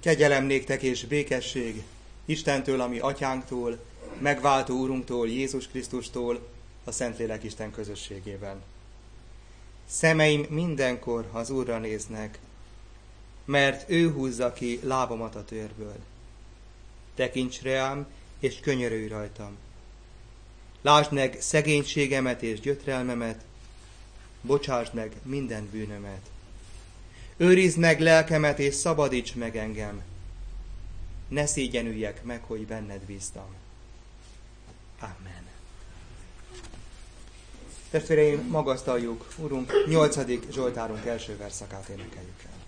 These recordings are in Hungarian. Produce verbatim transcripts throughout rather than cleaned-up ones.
Kegyelem néktek és békesség Istentől, ami atyánktól, megváltó úrunktól, Jézus Krisztustól, a Szentlélek Isten közösségében. Szemeim mindenkor az Úrra néznek, mert ő húzza ki lábamat a törből. Tekints rám, és könyörülj rajtam. Lásd meg szegénységemet és gyötrelmemet, bocsásd meg minden bűnömet. Őrizd meg lelkemet, és szabadíts meg engem. Ne szégyenüljek meg, hogy benned bíztam. Amen. Testvéreim, magasztaljuk Urunk nyolcadik Zsoltárunk első verszakát énekeljük el.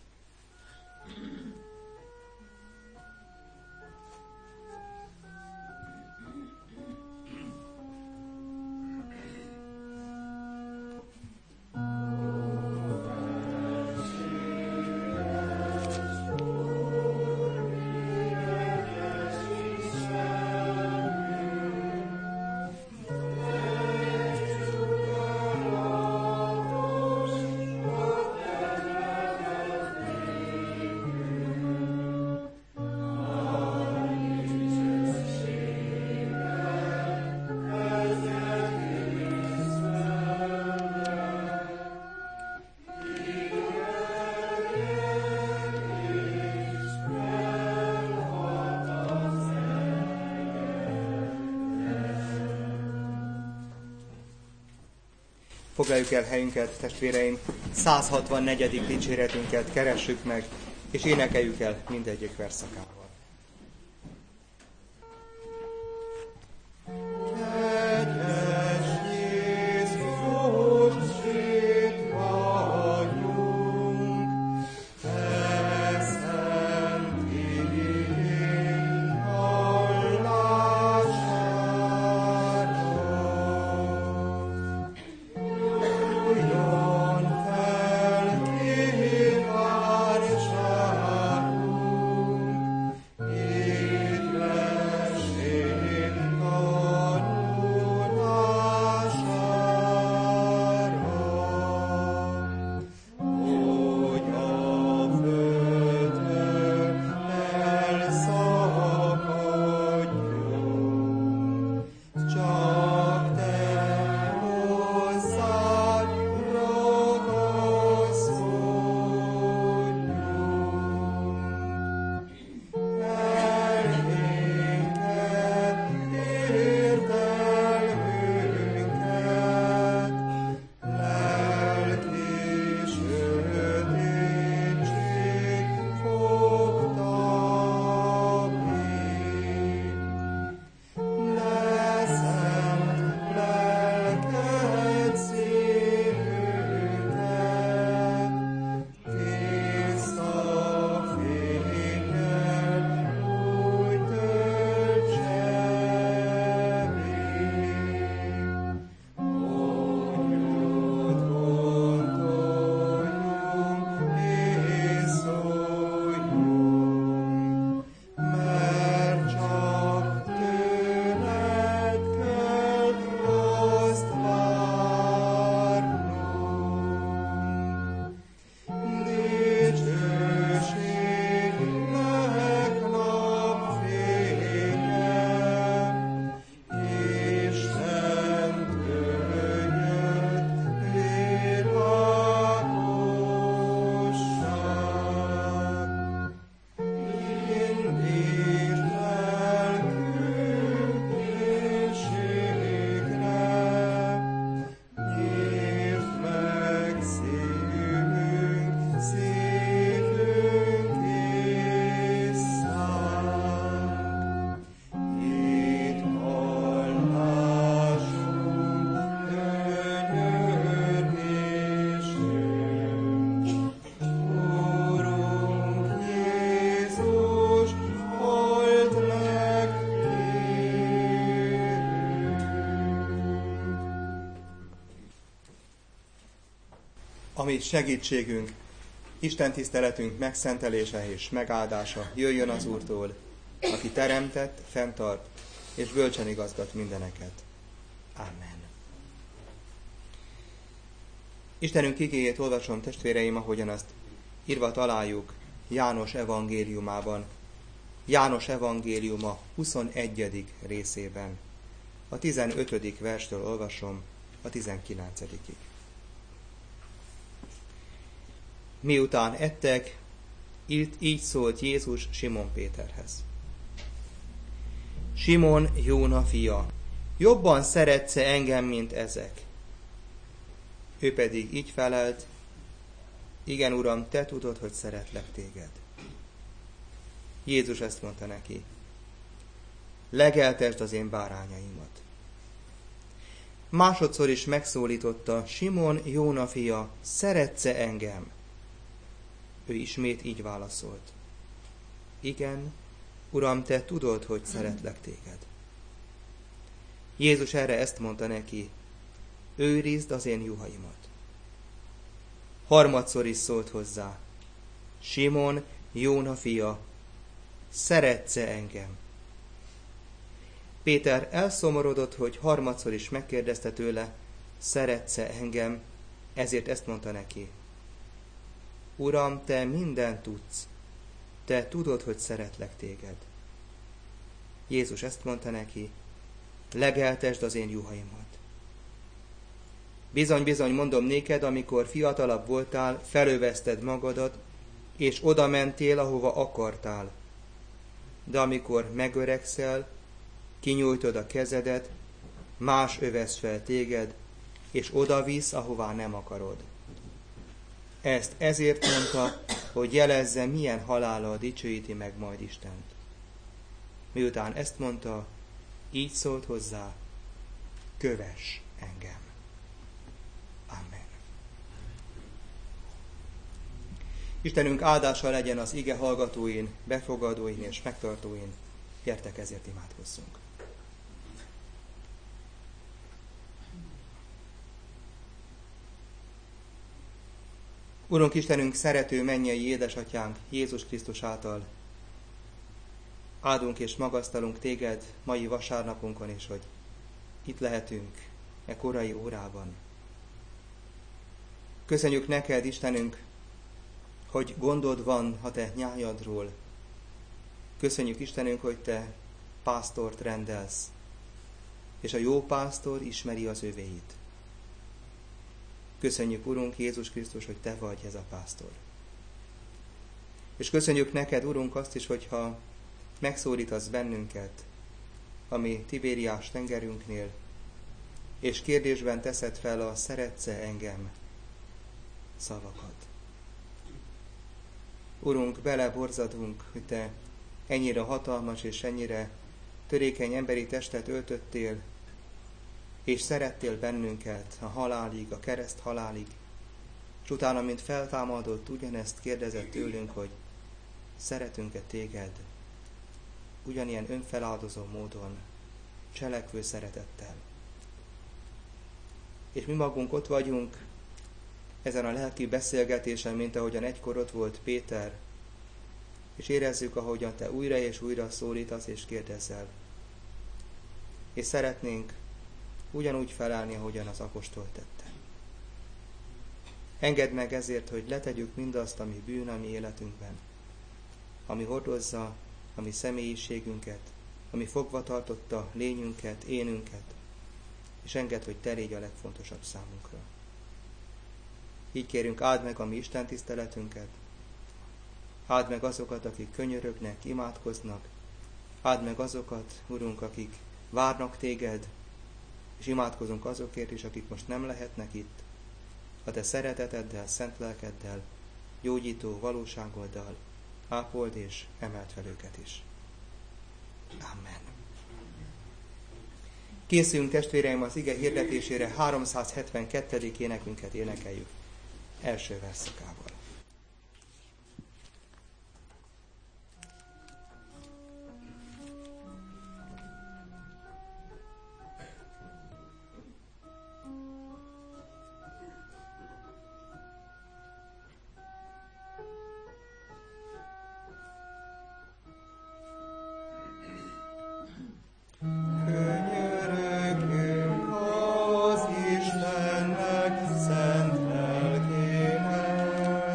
Foglaljuk el helyünket, testvéreim, száz hatvannegyedik dicséretünket keressük meg, és énekeljük el mindegyik verszakával. Ami segítségünk, Isten tiszteletünk megszentelése és megáldása jöjjön az Úrtól, aki teremtett, fenntart és bölcsen igazgat mindeneket. Amen. Istenünk igéjét olvasom, testvéreim, ahogyan azt írva találjuk János evangéliumában, János evangéliuma huszonegyedik részében. A tizenötödik verstől olvasom a tizenkilencedikig. Miután ettek, itt így szólt Jézus Simon Péterhez. Simon, Jóna fia, jobban szeretsz engem, mint ezek? Ő pedig így felelt, igen, Uram, te tudod, hogy szeretlek téged. Jézus ezt mondta neki, legeltesd az én bárányaimat. Másodszor is megszólította, Simon, Jóna fia, szeretsz-e engem? Ő ismét így válaszolt, igen, Uram, te tudod, hogy szeretlek téged. Jézus erre ezt mondta neki, őrizd az én juhaimat. Harmadszor is szólt hozzá, Simon, Jóna fia, szeretsz-e engem? Péter elszomorodott, hogy harmadszor is megkérdezte tőle, szeretsz-e engem, ezért ezt mondta neki. Uram, te mindent tudsz, te tudod, hogy szeretlek téged. Jézus ezt mondta neki, legeltesd az én juhaimat. Bizony, bizony, mondom néked, amikor fiatalabb voltál, felövezted magadat, és oda mentél, ahova akartál. De amikor megöregszel, kinyújtod a kezedet, más övesz fel téged, és oda visz, ahová nem akarod. Ezt ezért mondta, hogy jelezze, milyen halállal dicsőíti meg majd Istent. Miután ezt mondta, így szólt hozzá, kövess engem. Amen. Istenünk áldása legyen az ige hallgatóin, befogadóin és megtartóin. Gyertek, ezért imádkozzunk. Urunk Istenünk, szerető mennyei édesatyánk, Jézus Krisztus által áldunk és magasztalunk téged mai vasárnapunkon is, hogy itt lehetünk e korai órában. Köszönjük neked, Istenünk, hogy gondod van a te nyájadról. Köszönjük, Istenünk, hogy te pásztort rendelsz, és a jó pásztor ismeri az övéit. Köszönjük, Urunk Jézus Krisztus, hogy te vagy ez a pásztor. És köszönjük neked, Urunk, azt is, hogyha megszólítasz bennünket, ami Tibériás tengerünknél, és kérdésben teszed fel a szeretsz-e engem szavakat. Urunk, beleborzadunk, hogy te ennyire hatalmas és ennyire törékeny emberi testet öltöttél, és szerettél bennünket a halálig, a kereszt halálig, és utána, mint feltámadott, ugyanezt kérdezett tőlünk, hogy szeretünk-e téged, ugyanilyen önfeláldozó módon, cselekvő szeretettel. És mi magunk ott vagyunk ezen a lelki beszélgetésen, mint ahogyan egykor ott volt Péter, és érezzük, ahogyan te újra és újra szólítasz és kérdezel. És szeretnénk ugyanúgy felállni, ahogyan az apostol tette. Engedd meg ezért, hogy letegyük mindazt, ami bűn a mi életünkben, ami hordozza a mi személyiségünket, ami fogva tartotta lényünket, énünket, és engedd, hogy te légy a legfontosabb számunkra. Így kérünk, áld meg a mi Isten tiszteletünket, áld meg azokat, akik könyörögnek, imádkoznak, áld meg azokat, Urunk, akik várnak téged, és imádkozunk azokért is, akik most nem lehetnek itt, a te szereteteddel, szent lelkeddel, gyógyító valóságoddal, ápold és emelt fel őket is. Amen. Készüljünk, testvéreim, az ige hirdetésére, háromszázhetvenkettő. énekünket énekeljük első verszakával. Könyörögjünk az Istennek szent lelkének,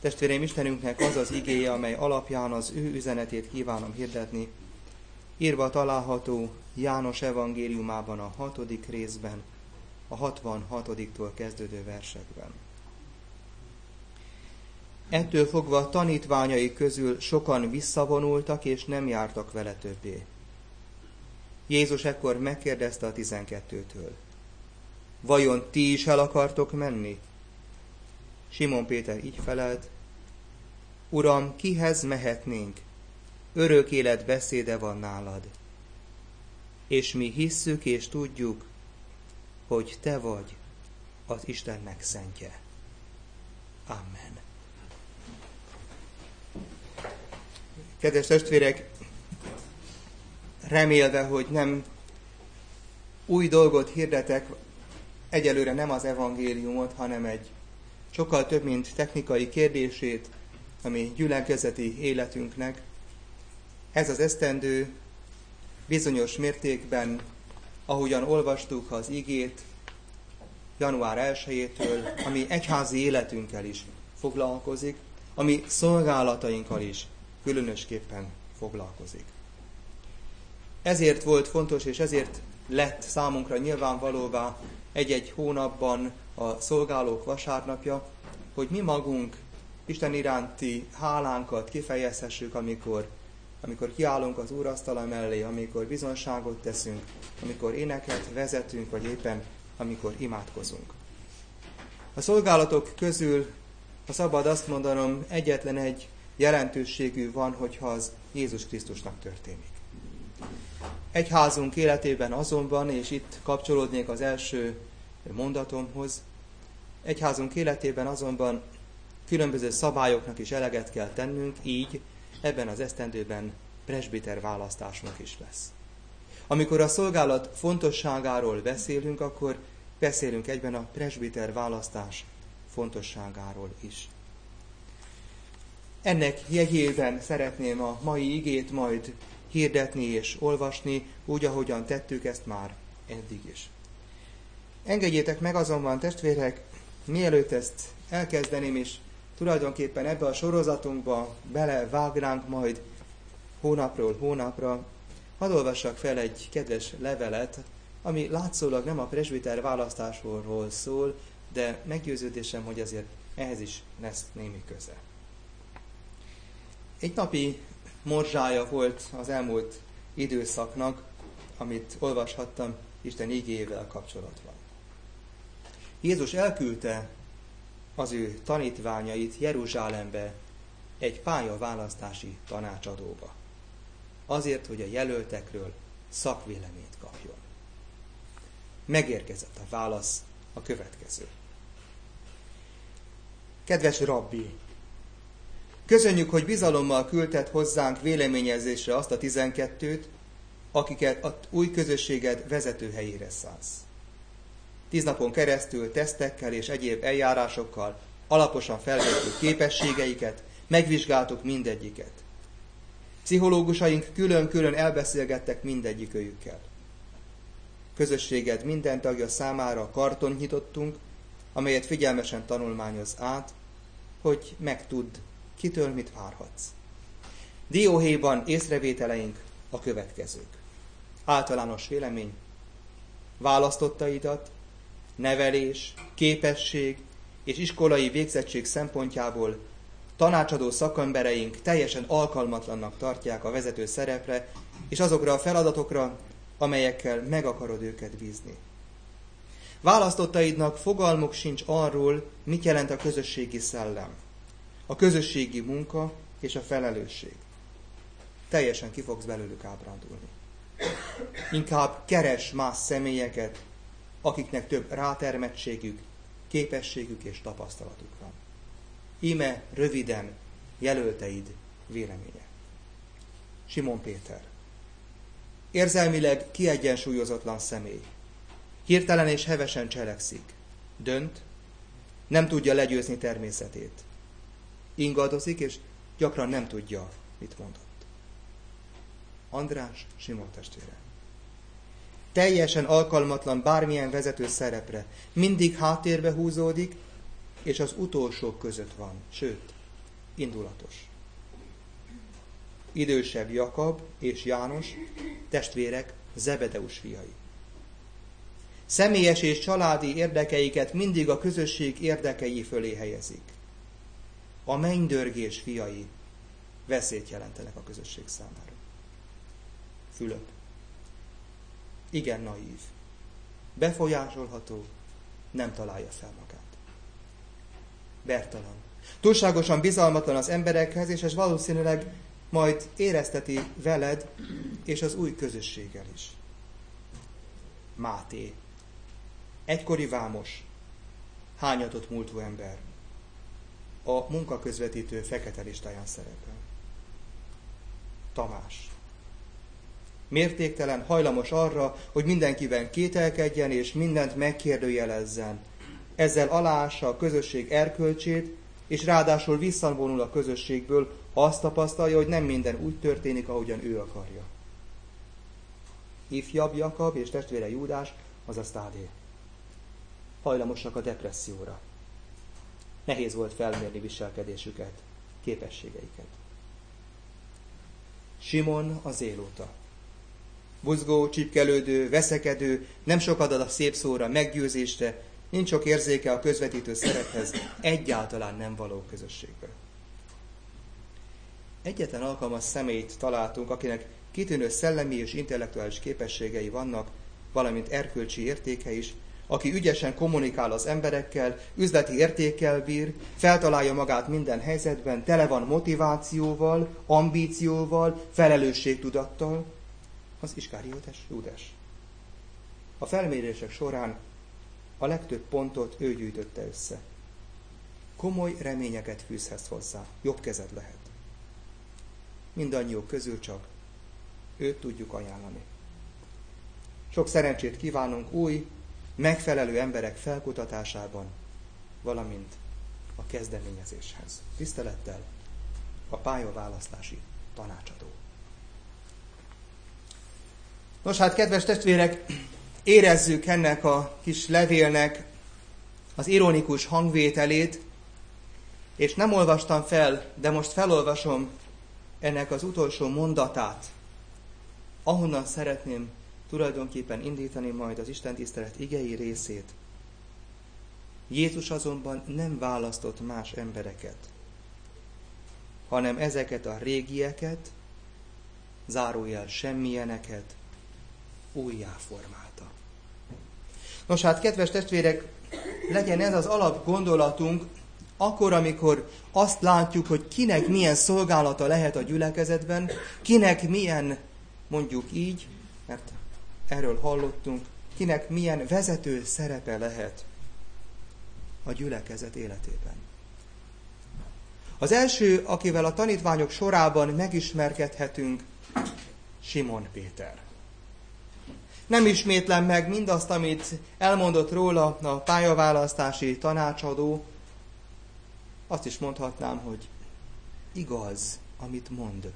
Testvéreim, Istenünknek az az igéje, amely alapján az ő üzenetét kívánom hirdetni, írva található János evangéliumában a hatodik részben, a hatvanhatodiktól kezdődő versekben. Ettől fogva tanítványai közül sokan visszavonultak, és nem jártak vele többé. Jézus ekkor megkérdezte a tizenkettőtől: vajon ti is el akartok menni? Simon Péter így felelt: Uram, kihez mehetnénk? Örök élet beszéde van nálad. És mi hisszük és tudjuk, hogy te vagy az Istennek szentje. Amen. Kedves testvérek, remélve, hogy nem új dolgot hirdetek, egyelőre nem az evangéliumot, hanem egy sokkal több, mint technikai kérdését, ami gyülekezeti életünknek. Ez az esztendő bizonyos mértékben, ahogyan olvastuk az igét január elsejétől, ami egyházi életünkkel is foglalkozik, ami szolgálatainkkal is különösképpen foglalkozik. Ezért volt fontos, és ezért lett számunkra nyilvánvalóvá egy-egy hónapban a szolgálók vasárnapja, hogy mi magunk Isten iránti hálánkat kifejezhessük, amikor, amikor kiállunk az úrasztala mellé, amikor bizonságot teszünk, amikor éneket vezetünk, vagy éppen amikor imádkozunk. A szolgálatok közül, ha szabad azt mondanom, egyetlen egy jelentőségű van, hogyha az Jézus Krisztusnak történik. Egyházunk életében azonban, és itt kapcsolódnék az első mondatomhoz, egyházunk életében azonban különböző szabályoknak is eleget kell tennünk, így ebben az esztendőben presbiter választásunk is lesz. Amikor a szolgálat fontosságáról beszélünk, akkor beszélünk egyben a presbiter választás fontosságáról is. Ennek jegyében szeretném a mai igét majd hirdetni és olvasni, úgy, ahogyan tettük ezt már eddig is. Engedjétek meg azonban, testvérek, mielőtt ezt elkezdeném, és tulajdonképpen ebbe a sorozatunkba belevágnánk majd hónapról hónapra, hadd olvassak fel egy kedves levelet, ami látszólag nem a presbiter választásról szól, de meggyőződésem, hogy azért ehhez is lesz némi köze. Egy napi morzsája volt az elmúlt időszaknak, amit olvashattam Isten igéjével kapcsolatban. Jézus elküldte az ő tanítványait Jeruzsálembe egy pályaválasztási tanácsadóba, azért, hogy a jelöltekről szakvéleményt kapjon. Megérkezett a válasz, a következő. Kedves rabbi, köszönjük, hogy bizalommal küldted hozzánk véleményezésre azt a tizenkettőt, akiket a új közösséged vezető helyére szánsz. Tíz napon keresztül tesztekkel és egyéb eljárásokkal alaposan felvettük képességeiket, megvizsgáltuk mindegyiket. Pszichológusaink külön-külön elbeszélgettek mindegyikőjükkel. Közösséged minden tagja számára karton nyitottunk, amelyet figyelmesen tanulmányoz át, hogy megtudd, kitől mit várhatsz. Dióhéjban észrevételeink a következők. Általános vélemény, választottaidat, nevelés, képesség és iskolai végzettség szempontjából tanácsadó szakembereink teljesen alkalmatlannak tartják a vezető szerepre és azokra a feladatokra, amelyekkel meg akarod őket bízni. Választottaidnak fogalmuk sincs arról, mit jelent a közösségi szellem, a közösségi munka és a felelősség. Teljesen ki fogsz belőlük ábrándulni. Inkább keres más személyeket, akiknek több rátermettségük, képességük és tapasztalatuk van. Íme röviden jelölteid véleménye. Simon Péter. Érzelmileg kiegyensúlyozatlan személy. Hirtelen és hevesen cselekszik. Dönt, nem tudja legyőzni természetét. Ingadozik, és gyakran nem tudja, mit mondott. András, Simon testvére. Teljesen alkalmatlan bármilyen vezető szerepre. Mindig háttérbe húzódik, és az utolsók között van. Sőt, indulatos. Idősebb Jakab és János, testvérek, Zebedeus fiai. Személyes és családi érdekeiket mindig a közösség érdekei fölé helyezik. A mennydörgés fiai veszélyt jelentenek a közösség számára. Fülöp. Igen naív. Befolyásolható, nem találja fel magát. Bertalan. Túlságosan bizalmatlan az emberekhez, és ez valószínűleg majd érezteti veled és az új közösséggel is. Máté. Egykori vámos, hányatott múltú ember. A munkaközvetítő fekete listáján szerepel. Tamás. Mértéktelen, hajlamos arra, hogy mindenkiben kételkedjen és mindent megkérdőjelezzen. Ezzel aláássa a közösség erkölcsét, és ráadásul visszavonul a közösségből, ha azt tapasztalja, hogy nem minden úgy történik, ahogyan ő akarja. Ifjabb Jakab és testvére Júdás, azaz Tádé. Hajlamosak a depresszióra. Nehéz volt felmérni viselkedésüket, képességeiket. Simon a zélóta. Buzgó, csipkelődő, veszekedő, nem sokat ad a szép szóra, meggyőzésre, nincs sok érzéke a közvetítő szerephez, egyáltalán nem való közösségbe. Egyetlen alkalmas személyt találtunk, akinek kitűnő szellemi és intellektuális képességei vannak, valamint erkölcsi értéke is, aki ügyesen kommunikál az emberekkel, üzleti értékkel bír, feltalálja magát minden helyzetben, tele van motivációval, ambícióval, felelősségtudattal, az Iskáriotes Júdás. A felmérések során a legtöbb pontot ő gyűjtötte össze. Komoly reményeket fűzhetsz hozzá, jobb kezed lehet. Mindannyiuk közül csak őt tudjuk ajánlani. Sok szerencsét kívánunk új, megfelelő emberek felkutatásában, valamint a kezdeményezéshez. Tisztelettel a pályaválasztási tanácsadó. Nos hát, kedves testvérek, érezzük ennek a kis levélnek az ironikus hangvételét, és nem olvastam fel, de most felolvasom ennek az utolsó mondatát, ahonnan szeretném tulajdonképpen indítani majd az istentisztelet igei részét. Jézus azonban nem választott más embereket, hanem ezeket a régieket, zárójel semmilyeneket újjáformálta. Nos hát, kedves testvérek, legyen ez az alapgondolatunk, akkor, amikor azt látjuk, hogy kinek milyen szolgálata lehet a gyülekezetben, kinek milyen, mondjuk így, mert erről hallottunk, kinek milyen vezető szerepe lehet a gyülekezet életében. Az első, akivel a tanítványok sorában megismerkedhetünk, Simon Péter. Nem ismétlem meg mindazt, amit elmondott róla a pályaválasztási tanácsadó. Azt is mondhatnám, hogy igaz, amit mond.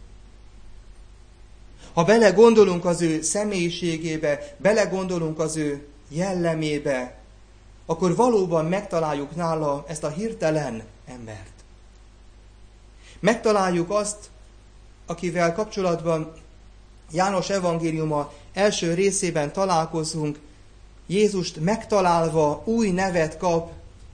Ha belegondolunk az ő személyiségébe, belegondolunk az ő jellemébe, akkor valóban megtaláljuk nála ezt a hirtelen embert. Megtaláljuk azt, akivel kapcsolatban János evangéliuma első részében találkozunk, Jézust megtalálva új nevet kap,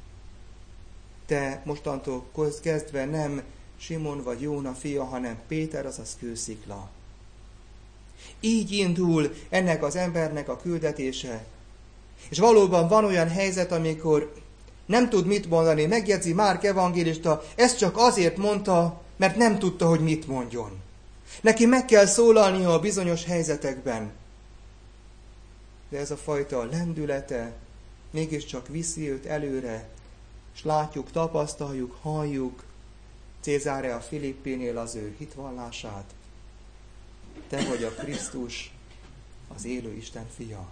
te mostantól kezdve nem Simon vagy Jóna fia, hanem Péter, azaz kőszikla. Így indul ennek az embernek a küldetése. És valóban van olyan helyzet, amikor nem tud mit mondani, megjegyzi Márk evangélista, ezt csak azért mondta, mert nem tudta, hogy mit mondjon. Neki meg kell szólalnia a bizonyos helyzetekben. De ez a fajta lendülete mégiscsak viszi őt előre, és látjuk, tapasztaljuk, halljuk Cézárea Filippinél az ő hitvallását. Te vagy a Krisztus, az élő Isten fia.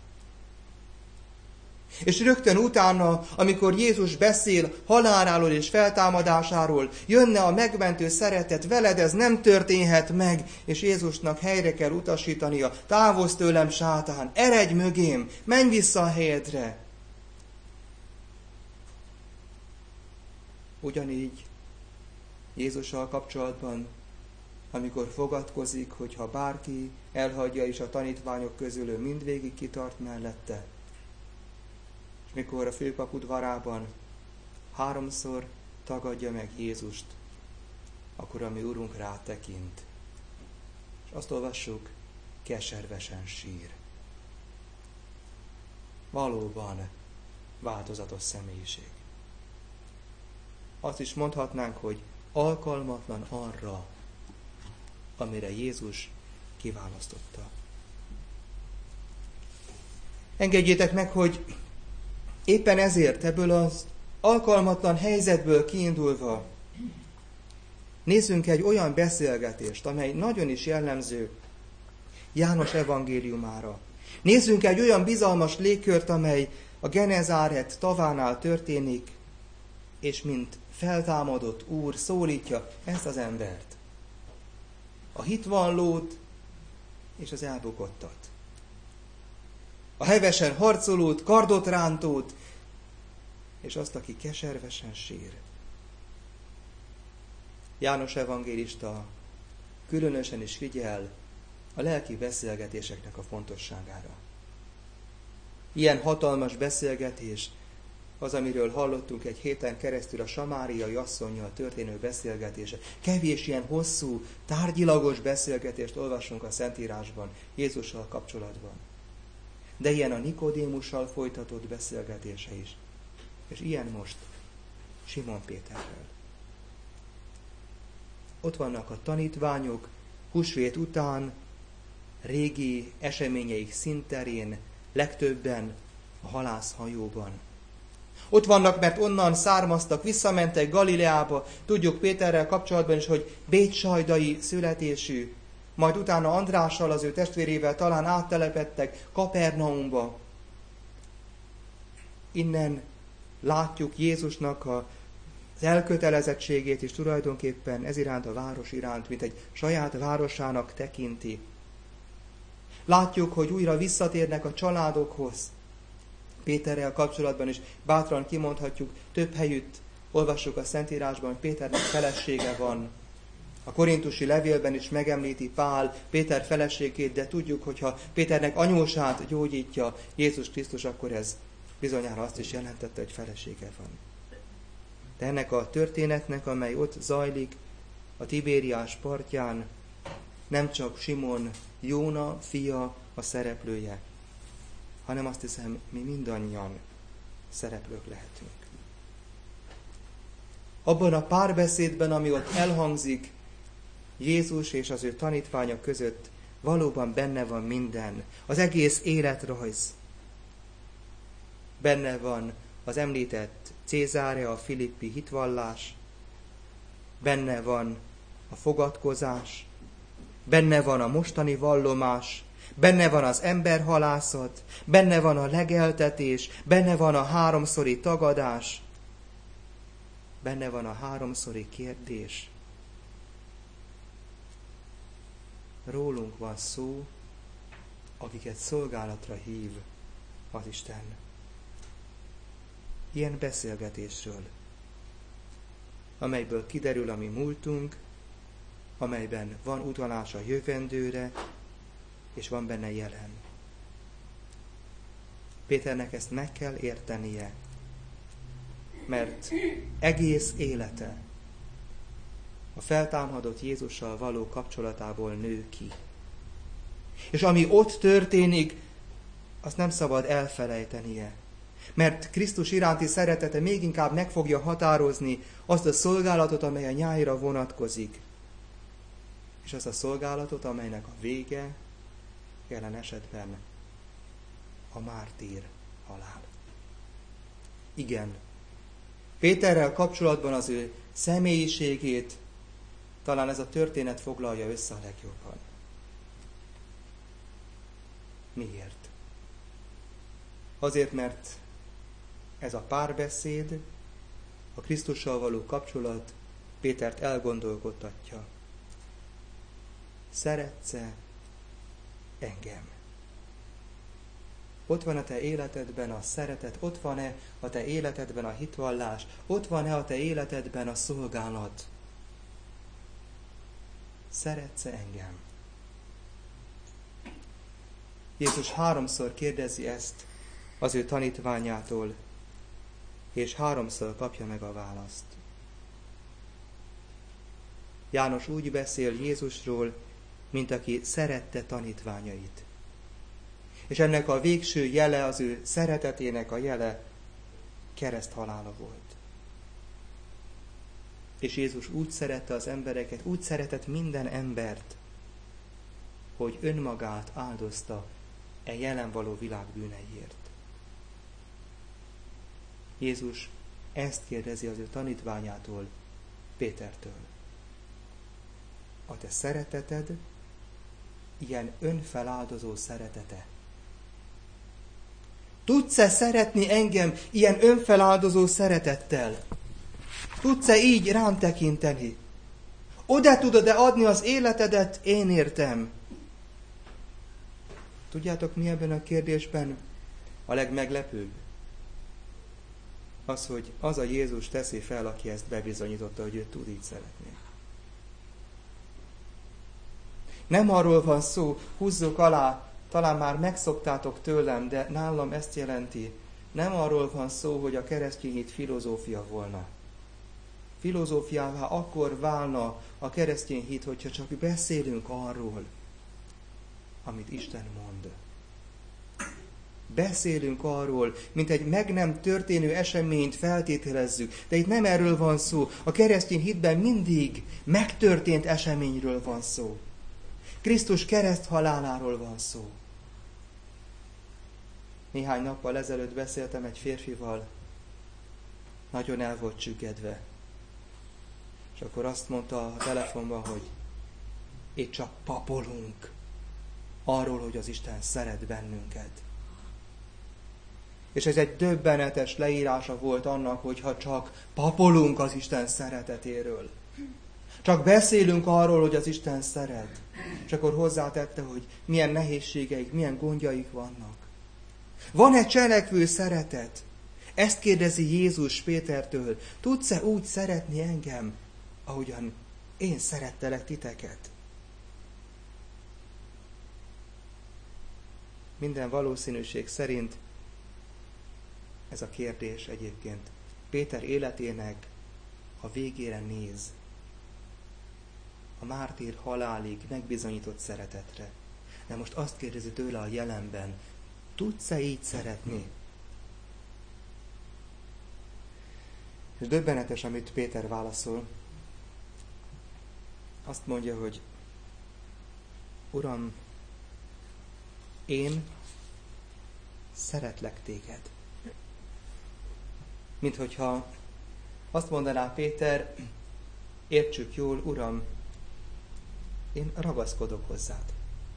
És rögtön utána, amikor Jézus beszél haláláról és feltámadásáról, jönne a megmentő szeretet, veled ez nem történhet meg, és Jézusnak helyre kell utasítania, távozz tőlem, sátán, eredj mögém, menj vissza a helyedre. Ugyanígy Jézussal kapcsolatban, amikor fogadkozik, hogyha bárki elhagyja is a tanítványok közül, ő mindvégig kitart mellette. És mikor a főpap udvarában háromszor tagadja meg Jézust, akkor a mi Urunk rátekint. És azt olvassuk, keservesen sír. Valóban változatos személyiség. Azt is mondhatnánk, hogy alkalmatlan arra, amire Jézus kiválasztotta. Engedjétek meg, hogy éppen ezért ebből az alkalmatlan helyzetből kiindulva nézzünk egy olyan beszélgetést, amely nagyon is jellemző János evangéliumára. Nézzünk egy olyan bizalmas légkört, amely a Genezáret tavánál történik, és mint feltámadott Úr szólítja ezt az embert. A hitvallót és az elbukottat. A hevesen harcolót, kardot rántót, és azt, aki keservesen sír. János evangélista különösen is figyel a lelki beszélgetéseknek a fontosságára. Ilyen hatalmas beszélgetés az, amiről hallottunk egy héten keresztül, a samáriai asszonnyal történő beszélgetése. Kevés ilyen hosszú, tárgyilagos beszélgetést olvasunk a Szentírásban Jézussal kapcsolatban. De ilyen a Nikodémussal folytatott beszélgetése is. És ilyen most Simon Péterrel. Ott vannak a tanítványok, húsvét után, régi eseményeik színterén, legtöbben a halászhajóban. Ott vannak, mert onnan származtak, visszamentek Galileába, tudjuk Péterrel kapcsolatban is, hogy bécsajdai születésű, majd utána Andrással, az ő testvérével talán áttelepedtek Kapernaumba. Innen látjuk Jézusnak a az elkötelezettségét is tulajdonképpen ez iránt a város iránt, mint egy saját városának tekinti. Látjuk, hogy újra visszatérnek a családokhoz. Péterrel kapcsolatban is bátran kimondhatjuk, több helyütt olvassuk a Szentírásban, hogy Péternek felesége van. A korintusi levélben is megemlíti Pál Péter feleségét, de tudjuk, hogyha Péternek anyósát gyógyítja Jézus Krisztus, akkor ez bizonyára azt is jelentette, hogy felesége van. De ennek a történetnek, amely ott zajlik, a Tibériás partján, nem csak Simon, Jóna fia a szereplője, hanem azt hiszem, mi mindannyian szereplők lehetünk. Abban a párbeszédben, ami ott elhangzik, Jézus és az ő tanítványa között valóban benne van minden, az egész életrajz. Benne van az említett Cézárea, Filippi hitvallás, benne van a fogadkozás, benne van a mostani vallomás, benne van az emberhalászat, benne van a legeltetés, benne van a háromszori tagadás, benne van a háromszori kérdés. Rólunk van szó, akiket szolgálatra hív az Isten. Ilyen beszélgetésről, amelyből kiderül a mi múltunk, amelyben van utalás a jövendőre, és van benne jelen. Péternek ezt meg kell értenie, mert egész élete a feltámadott Jézussal való kapcsolatából nő ki. És ami ott történik, azt nem szabad elfelejtenie. Mert Krisztus iránti szeretete még inkább meg fogja határozni azt a szolgálatot, amely a nyájra vonatkozik. És azt a szolgálatot, amelynek a vége jelen esetben a mártír halál. Igen, Péterrel kapcsolatban az ő személyiségét talán ez a történet foglalja össze a legjobban. Miért? Azért, mert ez a párbeszéd, a Krisztussal való kapcsolat Pétert elgondolkodtatja. Szeretsz-e engem? Ott van a te életedben a szeretet, ott van-e a te életedben a hitvallás, ott van-e a te életedben a szolgálat? szeretsz-e engem? Jézus háromszor kérdezi ezt az ő tanítványától, és háromszor kapja meg a választ. János úgy beszél Jézusról, mint aki szerette tanítványait. És ennek a végső jele, az ő szeretetének a jele kereszthalála volt. És Jézus úgy szerette az embereket, úgy szeretett minden embert, hogy önmagát áldozta e jelen való világ bűneiért. Jézus ezt kérdezi az ő tanítványától, Pétertől. A te szereteted ilyen önfeláldozó szeretete. Tudsz-e szeretni engem ilyen önfeláldozó szeretettel? Tudsz-e így rám tekinteni? Oda tudod-e adni az életedet, én értem? Tudjátok, mi ebben a kérdésben a legmeglepőbb? Az, hogy az a Jézus teszi fel, aki ezt bebizonyította, hogy ő tud így szeretni. Nem arról van szó, húzzuk alá, talán már megszoktátok tőlem, de nálam ezt jelenti. Nem arról van szó, hogy a keresztény hit filozófia volna. Filozófiává akkor válna a keresztény hit, hogyha csak beszélünk arról, amit Isten mond. Beszélünk arról, mint egy meg nem történő eseményt feltételezzük. De itt nem erről van szó. A keresztény hitben mindig megtörtént eseményről van szó. Krisztus kereszthaláláról van szó. Néhány nappal ezelőtt beszéltem egy férfival, nagyon el volt csüggedve. És akkor azt mondta a telefonban, hogy itt csak papolunk arról, hogy az Isten szeret bennünket. És ez egy döbbenetes leírása volt annak, hogyha csak papolunk az Isten szeretetéről. Csak beszélünk arról, hogy az Isten szeret. És akkor hozzátette, hogy milyen nehézségeik, milyen gondjaik vannak. Van-e cselekvő szeretet? Ezt kérdezi Jézus Pétertől. Tudsz-e úgy szeretni engem, ahogyan én szerettelek titeket? Minden valószínűség szerint ez a kérdés egyébként Péter életének a végére néz. A mártír halálig megbizonyított szeretetre. De most azt kérdezi tőle a jelenben, tudsz-e így szeretni? És döbbenetes, amit Péter válaszol. Azt mondja, hogy Uram, én szeretlek téged. Mint hogyha azt mondaná Péter, értsük jól, Uram, én ragaszkodok hozzád.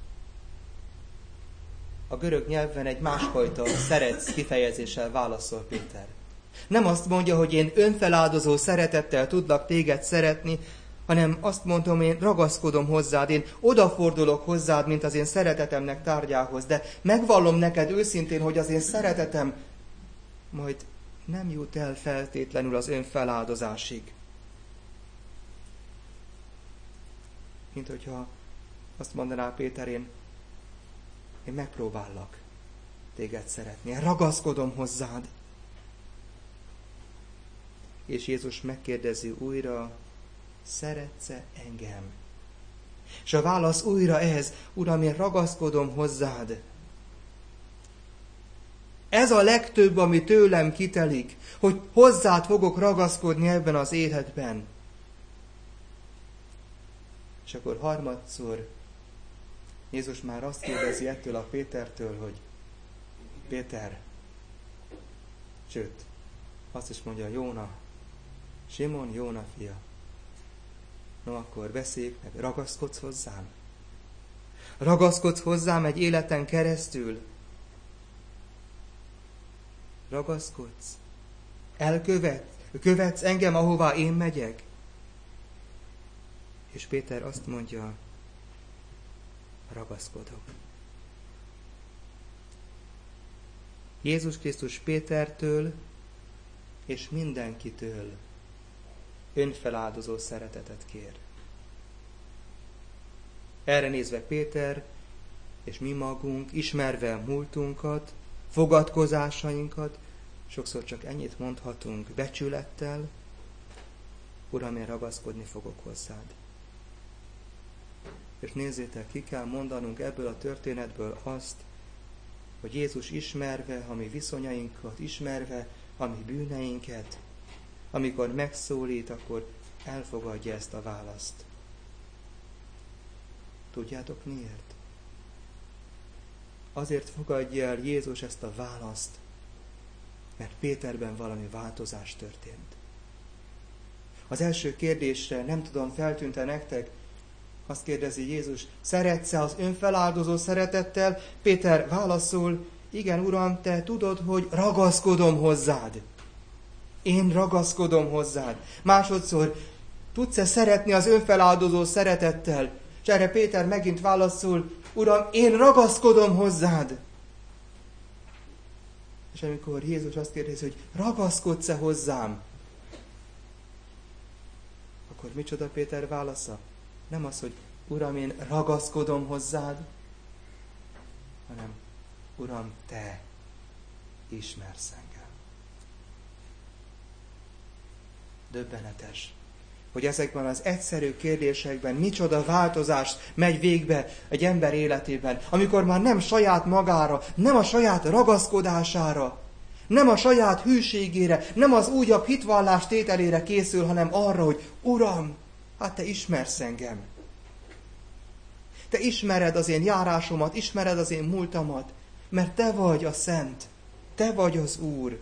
A görög nyelven egy másfajta szeretsz kifejezéssel válaszol Péter. Nem azt mondja, hogy én önfeláldozó szeretettel tudlak téged szeretni, hanem azt mondom, én ragaszkodom hozzád, én odafordulok hozzád, mint az én szeretetemnek tárgyához, de megvallom neked őszintén, hogy az én szeretetem majd nem jut el feltétlenül az önfeláldozásig. Mint hogyha azt mondaná Péter, én, én megpróbállak téged szeretni, én ragaszkodom hozzád. És Jézus megkérdezi újra, szeretsz-e engem? És a válasz újra ez, Uram, én ragaszkodom hozzád. Ez a legtöbb, ami tőlem kitelik, hogy hozzád fogok ragaszkodni ebben az életben. És akkor harmadszor Jézus már azt kérdezi ettől a Pétertől, hogy Péter, sőt, azt is mondja, Jóna, Simon, Jóna fia. No, akkor beszéljük meg, ragaszkodsz hozzám? Ragaszkodsz hozzám egy életen keresztül? Ragaszkodsz? Elkövet? Követsz engem, ahová én megyek? És Péter azt mondja, ragaszkodok. Jézus Krisztus Pétertől és mindenkitől önfeláldozó szeretetet kér. Erre nézve Péter és mi magunk, ismerve múltunkat, fogadkozásainkat, sokszor csak ennyit mondhatunk becsülettel: Uram, én ragaszkodni fogok hozzád. És nézzétek, ki kell mondanunk ebből a történetből azt, hogy Jézus ismerve a mi viszonyainkat, ismerve a mi bűneinket, amikor megszólít, akkor elfogadja ezt a választ. Tudjátok miért? Azért fogadja el Jézus ezt a választ, mert Péterben valami változás történt. Az első kérdésre, nem tudom, feltűnt-e nektek, azt kérdezi Jézus: szeretsz-e az önfeláldozó szeretettel? Péter válaszol: igen, Uram, te tudod, hogy ragaszkodom hozzád. Én ragaszkodom hozzád. Másodszor: tudsz-e szeretni az önfeláldozó szeretettel? És erre Péter megint válaszol: Uram, én ragaszkodom hozzád. És amikor Jézus azt kérdezi, hogy ragaszkodsz-e hozzám, akkor micsoda Péter válasza? Nem az, hogy Uram, én ragaszkodom hozzád, hanem Uram, te ismersz engem. Döbbenetes, hogy ezekben az egyszerű kérdésekben micsoda változás megy végbe egy ember életében, amikor már nem saját magára, nem a saját ragaszkodására, nem a saját hűségére, nem az újabb hitvallás tételére készül, hanem arra, hogy Uram, hát te ismersz engem. Te ismered az én járásomat, ismered az én múltamat, mert te vagy a Szent, te vagy az Úr.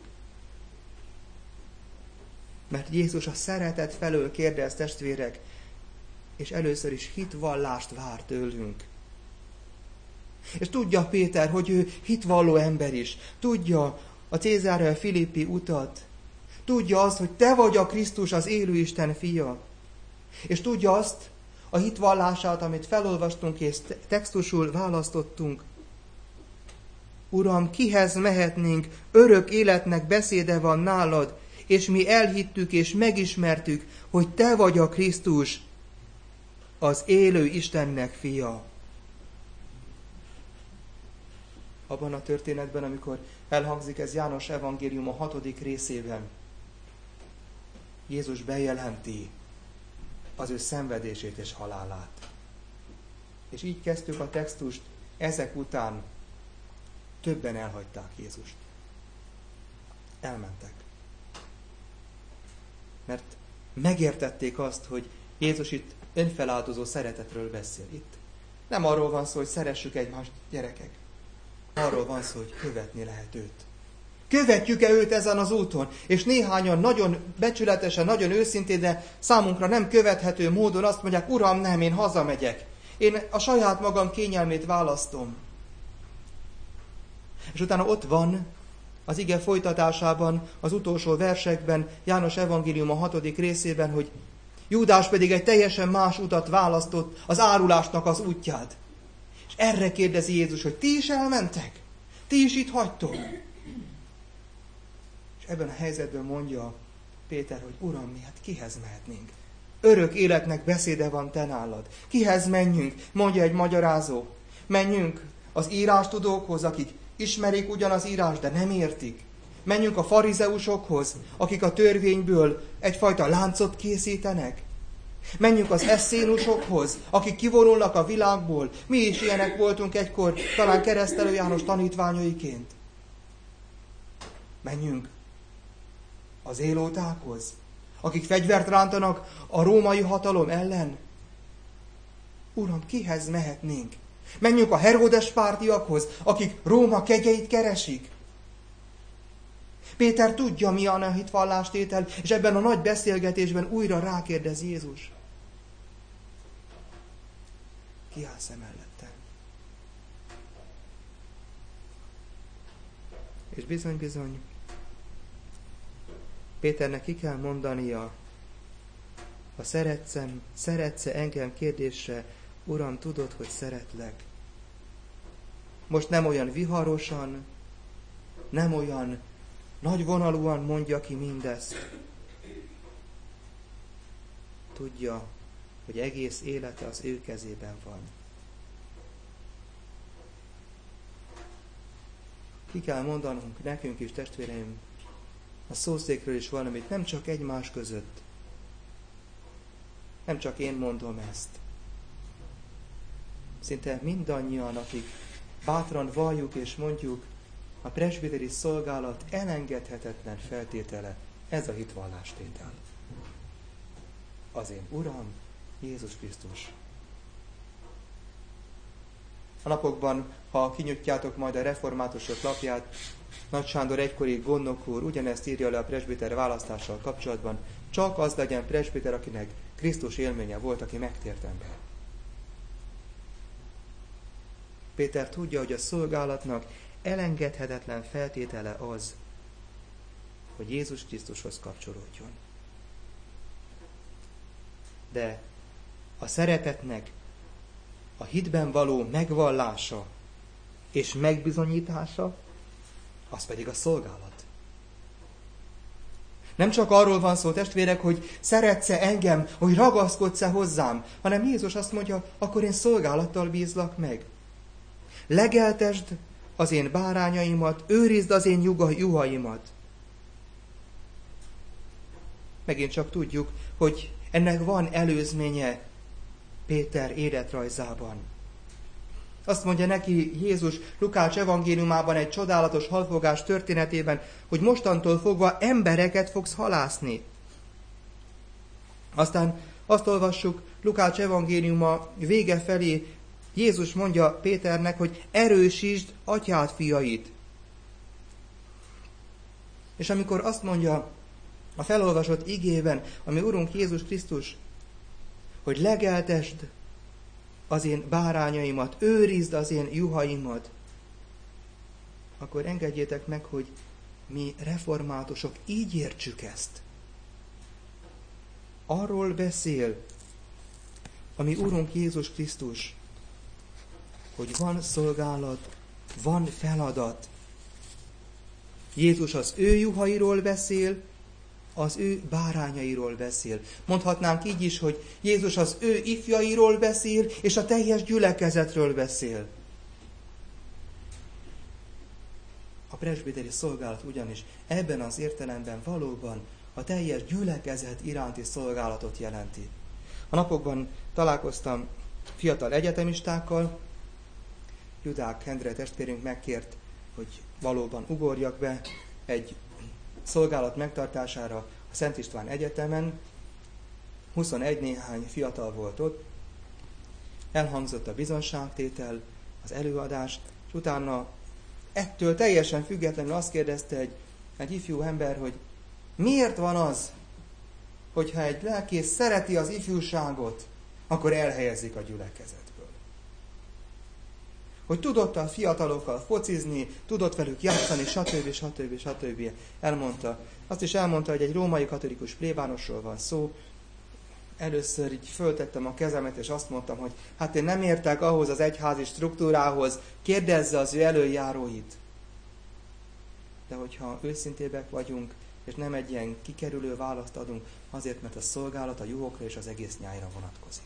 Mert Jézus a szeretet felől kérdez, testvérek, és először is hitvallást vár tőlünk. És tudja Péter, hogy ő hitvalló ember is. Tudja a Cézárea Filippi utat. Tudja azt, hogy te vagy a Krisztus, az élő Isten fia. És tudja azt, a hitvallását, amit felolvastunk és textusul választottunk. Uram, kihez mehetnénk? Örök életnek beszéde van nálad, és mi elhittük és megismertük, hogy te vagy a Krisztus, az élő Istennek fia. Abban a történetben, amikor elhangzik ez János evangélium a hatodik részében, Jézus bejelenti az ő szenvedését és halálát. És így kezdtük a textust, ezek után többen elhagyták Jézust. Elmentek. Mert megértették azt, hogy Jézus itt önfeláldozó szeretetről beszél. Itt nem arról van szó, hogy szeressük egymást, gyerekek. Arról van szó, hogy követni lehet őt. Követjük-e őt ezen az úton? És néhányan nagyon becsületesen, nagyon őszintén, de számunkra nem követhető módon azt mondják: Uram, nem, én hazamegyek. Én a saját magam kényelmét választom. És utána ott van az ige folytatásában, az utolsó versekben, János evangélium a hatodik részében, hogy Júdás pedig egy teljesen más utat választott, az árulásnak az útját. És erre kérdezi Jézus, hogy ti is elmentek? Ti is itt hagytok? És ebben a helyzetben mondja Péter, hogy Uram, mi hát kihez mehetnénk? Örök életnek beszéde van te nálad. Kihez menjünk? Mondja egy magyarázó. Menjünk az írástudókhoz, akik ismerik ugyan az írás, de nem értik. Menjünk a farizeusokhoz, akik a törvényből egyfajta láncot készítenek. Menjünk az esszénusokhoz, akik kivonulnak a világból. Mi is ilyenek voltunk egykor, talán Keresztelő János tanítványaiként. Menjünk az élótákhoz, akik fegyvert rántanak a római hatalom ellen. Uram, kihez mehetnénk? Menjünk a Heródes pártiakhoz, akik Róma kegyeit keresik. Péter tudja, milyen a hitvallástétel, és ebben a nagy beszélgetésben újra rákérdez Jézus. Ki állsz mellette? És bizony-bizony, Péternek ki kell mondania a szeretszem, szeretsz-e engem kérdésre: Uram, tudod, hogy szeretlek. Most nem olyan viharosan, nem olyan nagyvonalúan mondja ki mindezt. Tudja, hogy egész élete az ő kezében van. Ki kell mondanunk nekünk is, testvéreim, a szószékről is valamit, nem csak egymás között. Nem csak én mondom ezt. Szinte mindannyian, akik bátran valljuk és mondjuk, a presbiteri szolgálat elengedhetetlen feltétele, ez a hitvallástétel. Az én Uram, Jézus Krisztus. A napokban, ha kinyitjátok majd a reformátusok lapját, Nagy Sándor egykori gondnok úr ugyanezt írja le a presbiter választással kapcsolatban, csak az legyen presbiter, akinek Krisztus élménye volt, aki megtért ember. Péter tudja, hogy a szolgálatnak elengedhetetlen feltétele az, hogy Jézus Krisztushoz kapcsolódjon. De a szeretetnek a hitben való megvallása és megbizonyítása, az pedig a szolgálat. Nem csak arról van szó, testvérek, hogy szeretsz-e engem, hogy ragaszkodsz-e hozzám, hanem Jézus azt mondja, akkor én szolgálattal bízlak meg. Legeltesd az én bárányaimat, őrizd az én juhaimat. Megint csak tudjuk, hogy ennek van előzménye Péter életrajzában. Azt mondja neki Jézus Lukács evangéliumában egy csodálatos halfogás történetében, hogy mostantól fogva embereket fogsz halászni. Aztán azt olvassuk Lukács evangéliuma vége felé, Jézus mondja Péternek, hogy erősítsd atyád fiait. És amikor azt mondja a felolvasott igében, ami Urunk Jézus Krisztus, hogy legeltesd az én bárányaimat, őrizd az én juhaimat, akkor engedjétek meg, hogy mi reformátusok így értsük ezt. Arról beszél, ami Urunk Jézus Krisztus, hogy van szolgálat, van feladat. Jézus az ő juhairól beszél, az ő bárányairól beszél. Mondhatnánk így is, hogy Jézus az ő ifjairól beszél, és a teljes gyülekezetről beszél. A presbiteri szolgálat ugyanis ebben az értelemben valóban a teljes gyülekezet iránti szolgálatot jelenti. A napokban találkoztam fiatal egyetemistákkal, Judák Endre testvérünk megkért, hogy valóban ugorjak be egy szolgálat megtartására a Szent István Egyetemen. huszonegy néhány fiatal volt ott, elhangzott a bizonságtétel, az előadás, és utána ettől teljesen függetlenül azt kérdezte egy, egy ifjú ember, hogy miért van az, hogyha egy lelkész szereti az ifjúságot, akkor elhelyezik a gyülekezetből. Hogy tudott a fiatalokkal focizni, tudott velük játszani, stb. stb. stb. Elmondta. Azt is elmondta, hogy egy római katolikus plébánosról van szó. Először így föltettem a kezemet, és azt mondtam, hogy hát én nem értek ahhoz az egyházi struktúrához, kérdezze az ő előjáróit. De hogyha őszintébbek vagyunk, és nem egy ilyen kikerülő választ adunk, azért, mert a szolgálat a juhokra és az egész nyájra vonatkozik.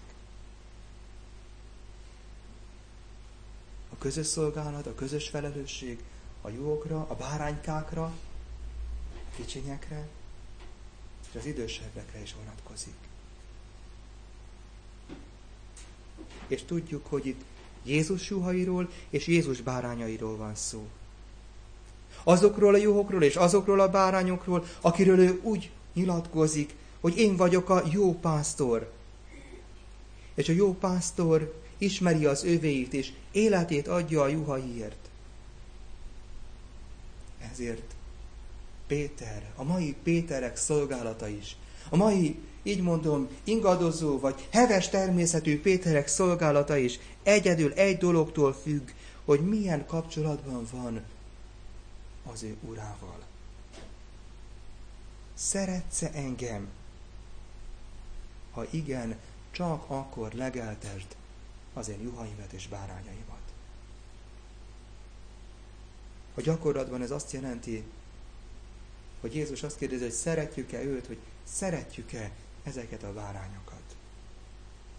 A közös szolgálat, a közös felelősség a juhokra, a báránykákra, a kicsinyekre, és az idősebbekre is vonatkozik. És tudjuk, hogy itt Jézus juhairól és Jézus bárányairól van szó. Azokról a juhokról és azokról a bárányokról, akiről ő úgy nyilatkozik, hogy én vagyok a jó pásztor. És a jó pásztor ismeri az övéit, és életét adja a juhaiért. Ezért Péter, a mai Péterek szolgálata is, a mai, így mondom, ingadozó vagy heves természetű Péterek szolgálata is egyedül egy dologtól függ, hogy milyen kapcsolatban van az ő urával. Szeretsz-e engem? Ha igen, csak akkor legeltesd az én juhaimat és bárányaimat. A gyakorlatban ez azt jelenti, hogy Jézus azt kérdezi, hogy szeretjük-e őt, hogy szeretjük-e ezeket a bárányokat.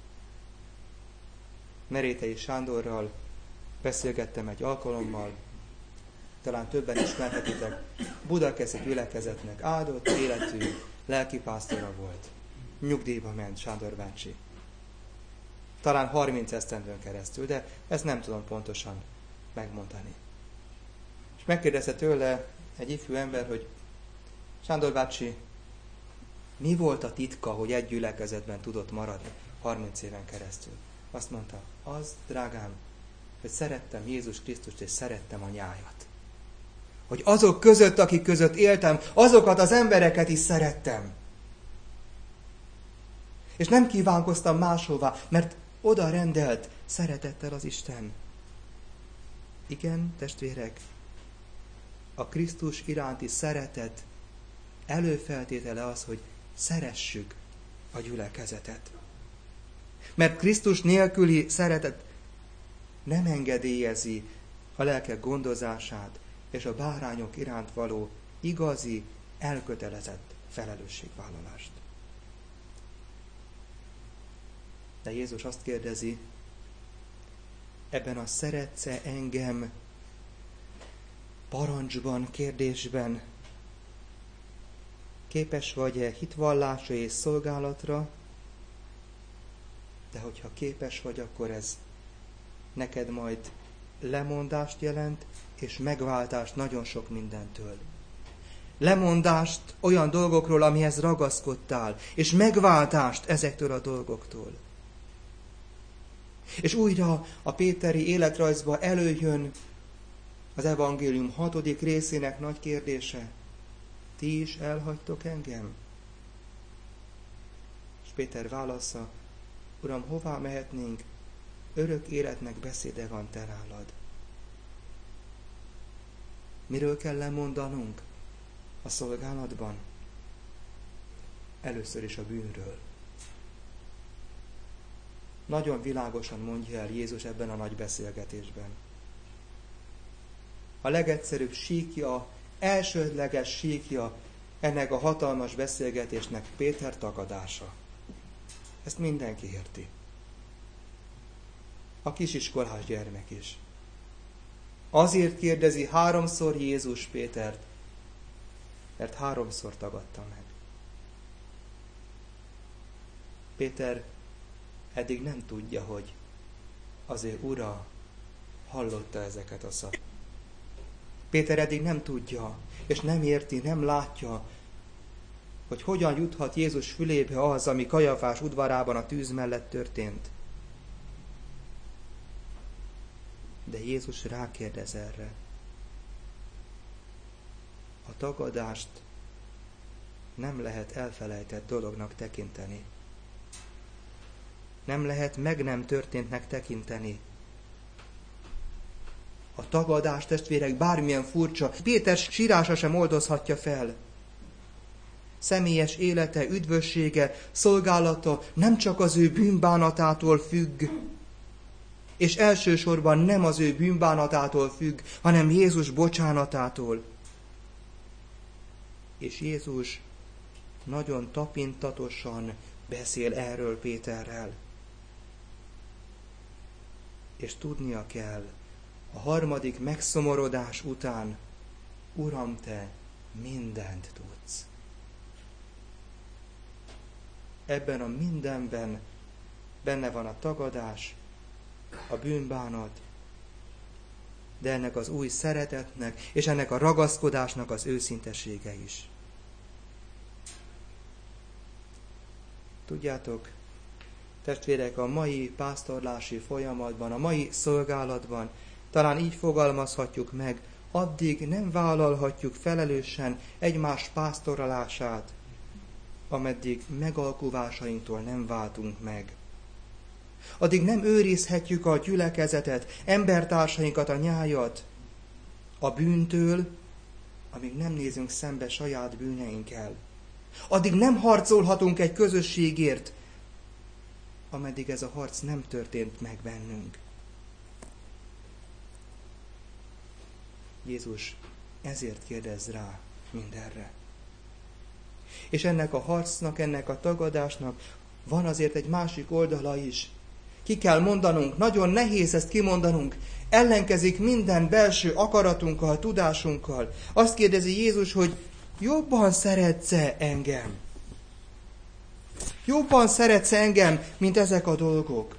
Merétei Sándorral beszélgettem egy alkalommal, talán többen ismerhetitek, Budakeszi gyülekezetnek áldott életű lelkipásztora volt. Nyugdíjba ment Sándor bácsi. Talán harminc esztendőn keresztül, de ezt nem tudom pontosan megmondani. És megkérdezte tőle egy ifjú ember, hogy Sándor bácsi, mi volt a titka, hogy egy gyülekezetben tudott maradni harminc éven keresztül? Azt mondta, az, drágám, hogy szerettem Jézus Krisztust, és szerettem a nyájat. Hogy azok között, akik között éltem, azokat az embereket is szerettem. És nem kívánkoztam máshová, mert oda rendelt szeretettel az Isten. Igen, testvérek, a Krisztus iránti szeretet előfeltétele az, hogy szeressük a gyülekezetet. Mert Krisztus nélküli szeretet nem engedélyezi a lelkek gondozását és a bárányok iránt való igazi, elkötelezett felelősségvállalást. De Jézus azt kérdezi, ebben a szeretsz-e engem parancsban, kérdésben, képes vagy-e hitvallásra és szolgálatra, de hogyha képes vagy, akkor ez neked majd lemondást jelent, és megváltást nagyon sok mindentől. Lemondást olyan dolgokról, amihez ragaszkodtál, és megváltást ezektől a dolgoktól. És újra a péteri életrajzba előjön az evangélium hatodik részének nagy kérdése. Ti is elhagytok engem? És Péter válasza, Uram, hová mehetnénk? Örök életnek beszéde van te nálad. Miről kell lemondanunk a szolgálatban? Először is a bűnről. Nagyon világosan mondja el Jézus ebben a nagy beszélgetésben. A legegyszerűbb síkja, elsődleges síkja ennek a hatalmas beszélgetésnek Péter tagadása. Ezt mindenki érti. A kisiskolás gyermek is. Azért kérdezi háromszor Jézus Pétert, mert háromszor tagadta meg. Péter eddig nem tudja, hogy az ő ura hallotta ezeket a szavakat. Péter eddig nem tudja, és nem érti, nem látja, hogy hogyan juthat Jézus fülébe az, ami Kajafás udvarában a tűz mellett történt. De Jézus rákérdez erre. A tagadást nem lehet elfelejtett dolognak tekinteni. Nem lehet meg nem történtnek tekinteni. A tagadás, testvérek, bármilyen furcsa, Péter sírása sem oldozhatja fel. Személyes élete, üdvössége, szolgálata nem csak az ő bűnbánatától függ, és elsősorban nem az ő bűnbánatától függ, hanem Jézus bocsánatától. És Jézus nagyon tapintatosan beszél erről Péterrel. És tudnia kell, a harmadik megszomorodás után, Uram, te mindent tudsz. Ebben a mindenben benne van a tagadás, a bűnbánat, de ennek az új szeretetnek és ennek a ragaszkodásnak az őszintesége is. Tudjátok, testvérek, a mai pásztorlási folyamatban, a mai szolgálatban talán így fogalmazhatjuk meg, addig nem vállalhatjuk felelősen egymás pásztorolását, ameddig megalkuvásainktól nem váltunk meg. Addig nem őrizhetjük a gyülekezetet, embertársainkat, a nyájat a bűntől, amíg nem nézünk szembe saját bűneinkkel. Addig nem harcolhatunk egy közösségért, ameddig ez a harc nem történt meg bennünk. Jézus ezért kérdez rá mindenre. És ennek a harcnak, ennek a tagadásnak van azért egy másik oldala is. ki kell mondanunk, nagyon nehéz ezt kimondanunk, ellenkezik minden belső akaratunkkal, tudásunkkal. Azt kérdezi Jézus, hogy jobban szeretsz-e engem? Jobban szeretsz engem, mint ezek a dolgok?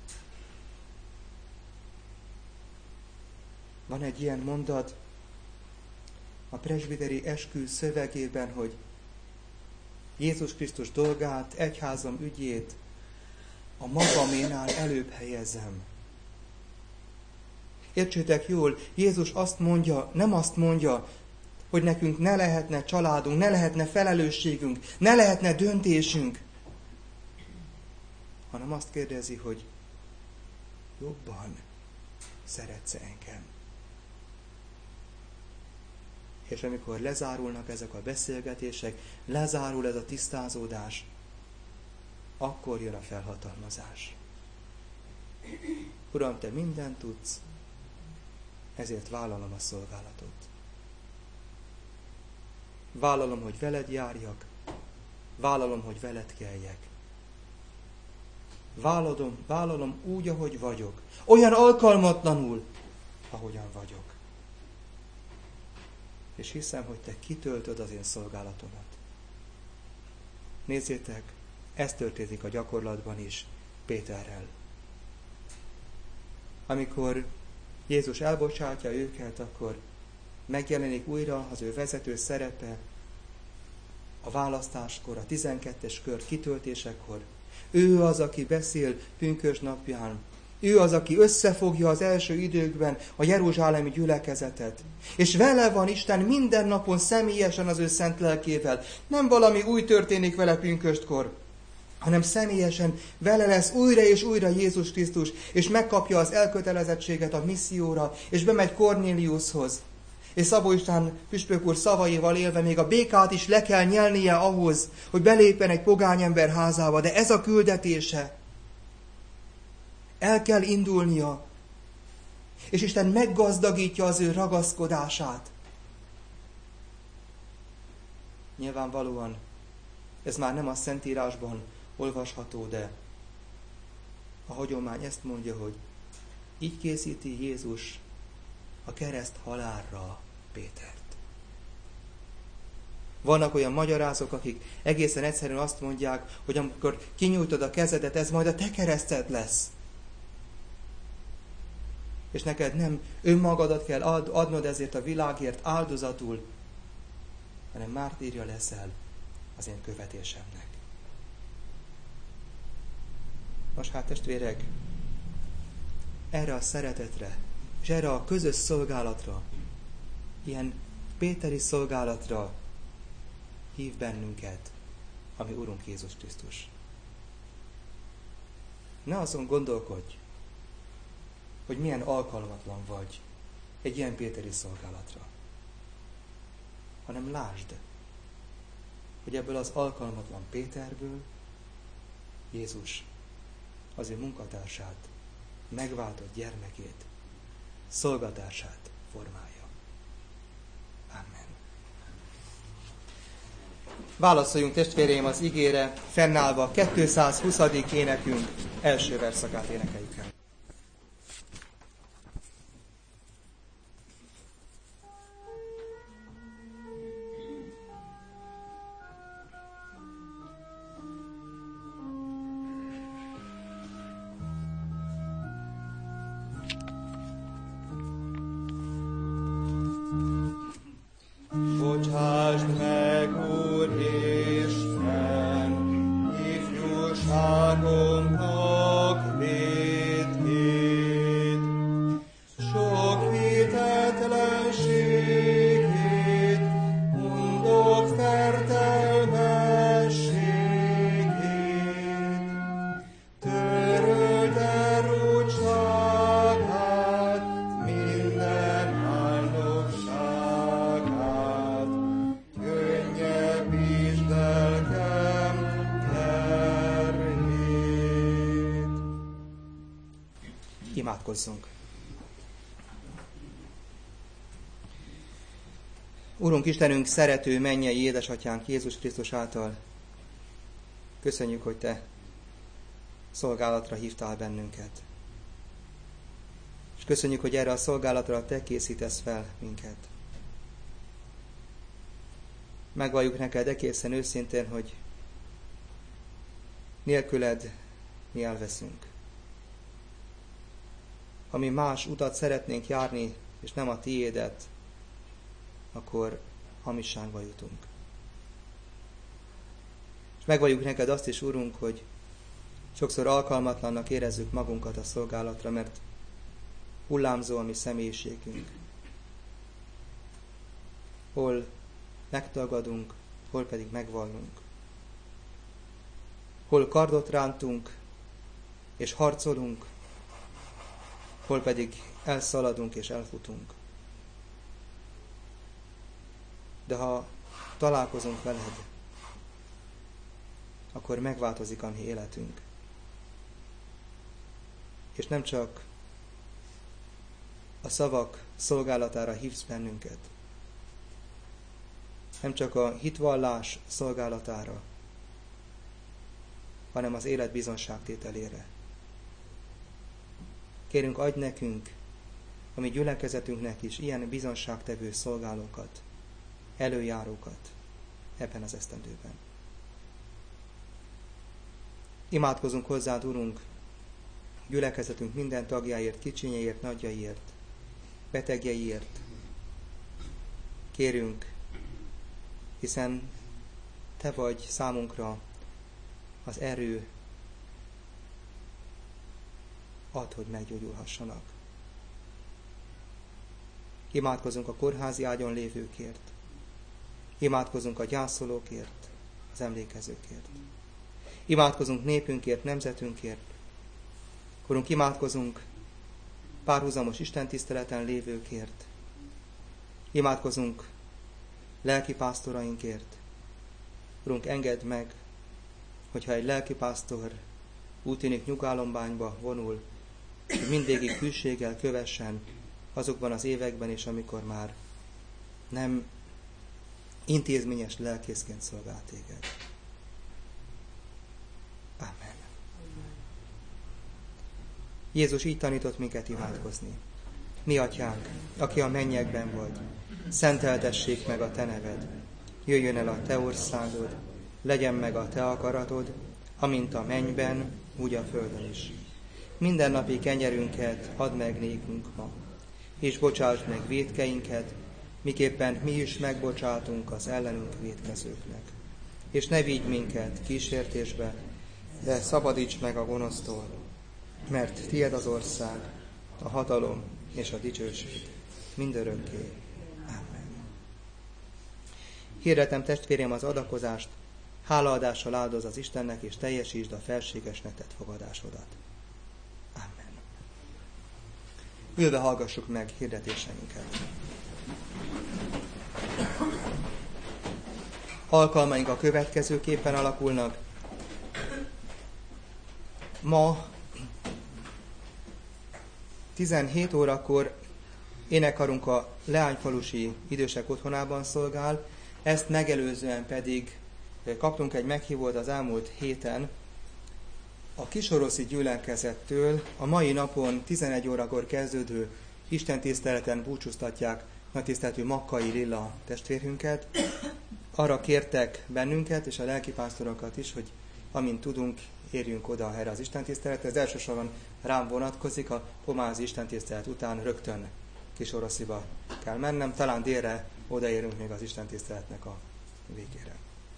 Van egy ilyen mondat a presbiteri eskü szövegében, hogy Jézus Krisztus dolgát, egyházam ügyét a magaménál előbb helyezem. Értsétek jól, Jézus azt mondja, nem azt mondja, hogy nekünk ne lehetne családunk, ne lehetne felelősségünk, ne lehetne döntésünk, hanem azt kérdezi, hogy jobban szeretsz-e engem? És amikor lezárulnak ezek a beszélgetések, lezárul ez a tisztázódás, akkor jön a felhatalmazás. Uram, te mindent tudsz, ezért vállalom a szolgálatot. Vállalom, hogy veled járjak, vállalom, hogy veled keljek. Vállalom, vállalom úgy, ahogy vagyok, olyan alkalmatlanul, ahogyan vagyok. És hiszem, hogy te kitöltöd az én szolgálatomat. Nézzétek, ez történik a gyakorlatban is Péterrel. Amikor Jézus elbocsátja őket, akkor megjelenik újra az ő vezető szerepe a választáskor, a tizenkettes kör kitöltésekor. Ő az, aki beszél pünkösd napján. Ő az, aki összefogja az első időkben a jeruzsálemi gyülekezetet. És vele van Isten minden napon személyesen az ő szent lelkével. Nem valami új történik vele pünköstkor, hanem személyesen vele lesz újra és újra Jézus Krisztus, és megkapja az elkötelezettséget a misszióra, és bemegy Kornéliushoz. És Szabó István püspök úr szavaival élve még a békát is le kell nyelnie ahhoz, hogy belépjen egy pogányember házába, de ez a küldetése. El kell indulnia, és Isten meggazdagítja az ő ragaszkodását. Nyilvánvalóan ez már nem a Szentírásban olvasható, de a hagyomány ezt mondja, hogy így készíti Jézus a kereszt halálra Pétert. Vannak olyan magyarázók, akik egészen egyszerűen azt mondják, hogy amikor kinyújtod a kezedet, ez majd a te kereszted lesz. És neked nem önmagadat kell ad, adnod ezért a világért áldozatul, hanem mártírja leszel az én követésemnek. Most hát testvérek, erre a szeretetre, és erre a közös szolgálatra, ilyen péteri szolgálatra hív bennünket a mi Urunk Jézus Krisztus. Ne azon gondolkodj, hogy milyen alkalmatlan vagy egy ilyen péteri szolgálatra, hanem lásd, hogy ebből az alkalmatlan Péterből Jézus az ő munkatársát, megváltott gyermekét, szolgatársát formálja. Amen. Válaszoljunk testvéreim az igére, fennállva kétszázhuszadik énekünk első verszakát énekeljük el. Bocsásd meg, Úr Isten, ifjúságunknak vétkét, sok hitetlenségét, undok fertelmességét, töröld el rúdságát, minden álnokságát, könnyebbítsd lelkem terhét. Imádkozzunk! Urunk Istenünk, szerető mennyei édesatyánk Jézus Krisztus által, köszönjük, hogy Te szolgálatra hívtál bennünket. És köszönjük, hogy erre a szolgálatra te készítesz fel minket. Megvalljuk neked egészen őszintén, hogy nélküled mi elveszünk. Ha mi más utat szeretnénk járni, és nem a tiédet, akkor hamisságba jutunk. És megvalljuk neked azt is, Urunk, hogy sokszor alkalmatlannak érezzük magunkat a szolgálatra, mert hullámzó a mi személyiségünk. Hol megtagadunk, hol pedig megvallunk. Hol kardot rántunk, és harcolunk, hol pedig elszaladunk és elfutunk. De ha találkozunk veled, akkor megváltozik a mi életünk. És nem csak a szavak szolgálatára hívsz bennünket, nem csak a hitvallás szolgálatára, hanem az élet bizonságtételére. Kérünk, adj nekünk, a mi gyülekezetünknek is ilyen bizonságtevő szolgálókat, előjárókat ebben az esztendőben. Imádkozunk hozzád, Urunk, gyülekezetünk minden tagjáért, kicsinyéért, nagyjaiért, betegjeiért. Kérünk, hiszen te vagy számunkra az erő, add, hogy meggyógyulhassanak. Imádkozunk a kórházi ágyon lévőkért. Imádkozunk a gyászolókért, az emlékezőkért. Imádkozunk népünkért, nemzetünkért. Urunk, imádkozunk párhuzamos istentiszteleten lévőkért. Imádkozunk lelkipásztorainkért. Urunk, engedd meg, hogyha egy lelkipásztor úgy tűnik nyugálombányba vonul, hogy mindvégig hűséggel kövessen azokban az években is, amikor már nem intézményes lelkészként szolgál téged. Amen. Jézus így tanított minket imádkozni. Mi atyánk, aki a mennyekben vagy, szenteltessék meg a te neved. Jöjjön el a te országod, legyen meg a te akaratod, amint a mennyben, úgy a földön is. Mindennapi kenyerünket add meg nékünk ma, és bocsásd meg vétkeinket, miképpen mi is megbocsátunk az ellenünk vétkezőknek. És ne vigy minket kísértésbe, de szabadíts meg a gonosztól, mert tied az ország, a hatalom és a dicsőség mindörökké. Amen. Hirdetem, testvérem, az adakozást, hálaadással áldoz az Istennek, és teljesítsd a felségesnek tett fogadásodat. Amen. Ülve hallgassuk meg hirdetéseinket. Alkalmaink a következőképpen alakulnak. Ma tizenhét órakor énekkarunk a Leányfalusi idősek otthonában szolgál, ezt megelőzően pedig kaptunk egy meghívót az elmúlt héten a kisoroszi gyülekezettől. A mai napon tizenegy órakor kezdődő istentiszteleten búcsúztatják nagytiszteletű Makkai Lilla testvérünket. Arra kértek bennünket és a lelkipásztorokat is, hogy amint tudunk, érjünk oda erre az istentiszteletre. Ez elsősorban rám vonatkozik, a pomázi istentisztelet után rögtön Kisorosziba kell mennem, talán délre odaérünk még az istentiszteletnek a végére.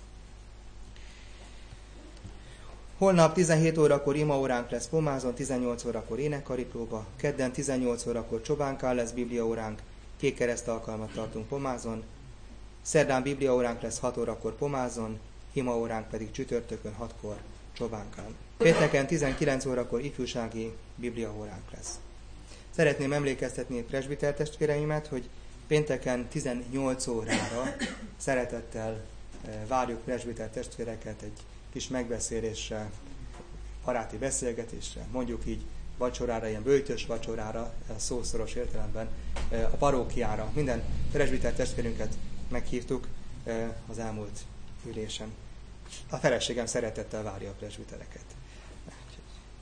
Holnap tizenhét órakor imaóránk lesz Pomázon, tizennyolc órakor énekkari próba, kedden tizennyolc órakor Csobánkán lesz bibliaóránk, kék kereszt alkalmat tartunk Pomázon, szerdán bibliaóránk lesz hat órakor Pomázon, imaóránk pedig csütörtökön hatkor Csobánkán. Pénteken tizenkilenc órakor ifjúsági bibliaóránk lesz. Szeretném emlékeztetni presbiter testvéreimet, hogy pénteken tizennyolc órára szeretettel várjuk presbiter testvéreket egy kis megbeszélésre, baráti beszélgetésre, mondjuk így vacsorára, ilyen böjtös vacsorára, szószoros értelemben, a parókiára. Minden presbiter testvérünket meghívtuk az elmúlt ülésen. A feleségem szeretettel várja a presbitereket.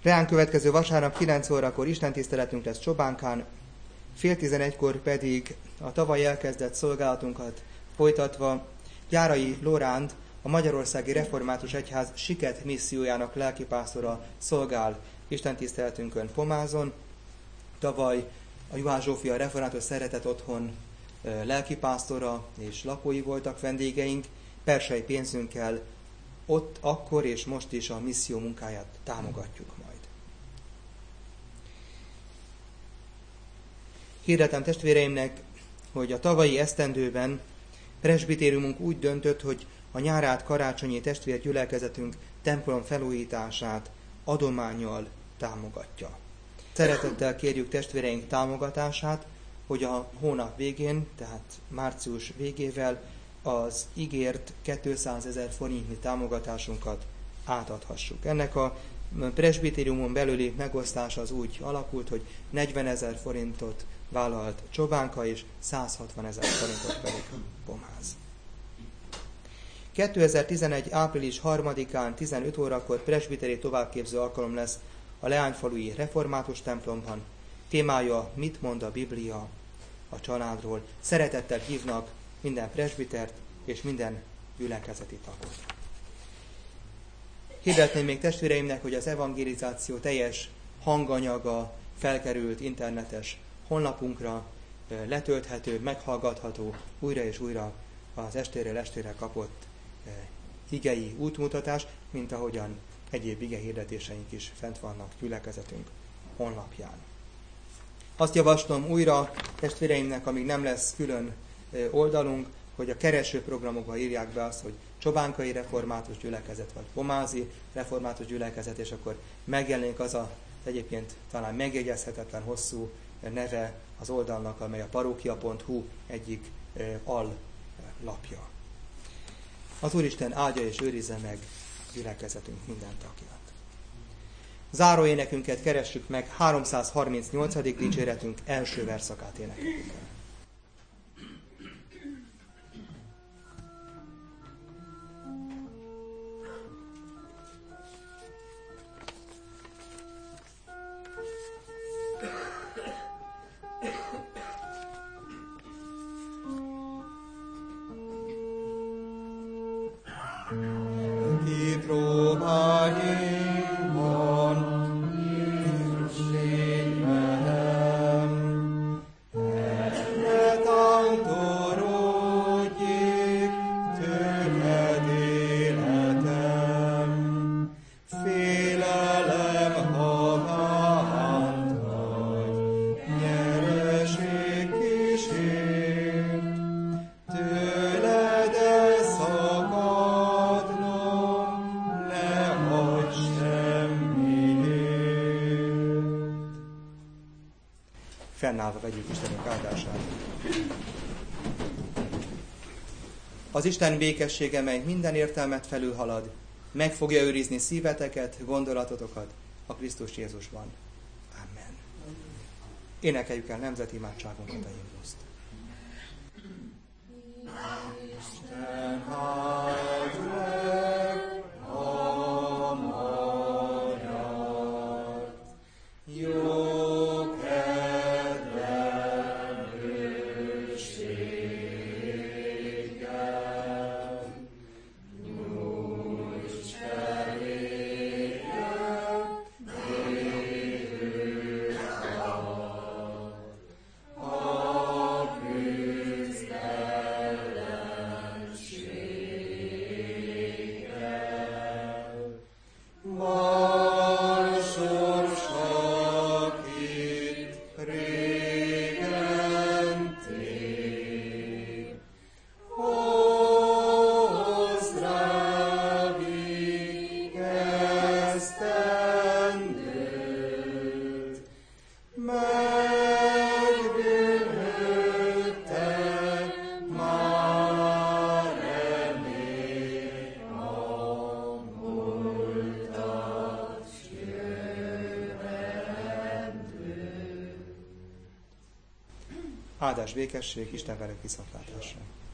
Reán következő vasárnap kilenc órakor istentiszteletünk lesz Csobánkán, fél tizenegykor pedig a tavaly elkezdett szolgálatunkat folytatva Járai Loránd, a Magyarországi Református Egyház Siket missziójának lelkipásztora szolgál istentiszteletünkön Pomázon. Tavaly a Juhász Zsófia Református Szeretet Otthon lelkipásztora és lakói voltak vendégeink, persei pénzünkkel ott akkor és most is a misszió munkáját támogatjuk majd. Hirdetem testvéreimnek, hogy a tavalyi esztendőben presbitériumunk úgy döntött, hogy a nyárát karácsonyi testvérgyülekezetünk templom felújítását adománnyal támogatja. Szeretettel kérjük testvéreink támogatását, hogy a hónap végén, tehát március végével az ígért kétszázezer forintnyi támogatásunkat átadhassuk. Ennek a presbitériumon belüli megosztás az úgy alakult, hogy negyvenezer forintot vállalt Csobánka, és száz hatvanezer forintot pedig Pomáz. kétezer-tizenegy. április harmadikán tizenöt órakor presbiteri továbbképző alkalom lesz a Leányfalui Református templomban. Témája Mit mond a Biblia a családról. Szeretettel hívnak minden presbitert és minden gyülekezeti tagot. Hirdetném még testvéreimnek, hogy az evangelizáció teljes hanganyaga felkerült internetes honlapunkra, letölthető, meghallgatható újra és újra az estéről estére kapott igei útmutatás, mint ahogyan egyéb ige hirdetéseink is fent vannak gyülekezetünk honlapján. Azt javaslom újra testvéreimnek, amíg nem lesz külön oldalunk, hogy a keresőprogramokba írják be azt, hogy Csobánkai Református Gyülekezet, vagy Pomázi Református Gyülekezet, és akkor megjelenik az a egyébként talán megjegyezhetetlen hosszú neve az oldalnak, amely a parókia pont hu egyik al lapja. Az Úristen áldja és őrizze meg gyülekezetünk minden tagját. Záró énekünket keressük meg, háromszázharmincnyolcadik dicséretünk első verszakát énekeljük el. Fennállva vegyük Istenünk áldását. Az Isten békessége, mely minden értelmet felülhalad, meg fogja őrizni szíveteket, gondolatotokat a Krisztus Jézusban. Amen. Énekeljük el nemzeti imádságunkat a himnuszt. Isten áld meg a magyart, jó áldás, békesség, Isten velük viszontlátásra.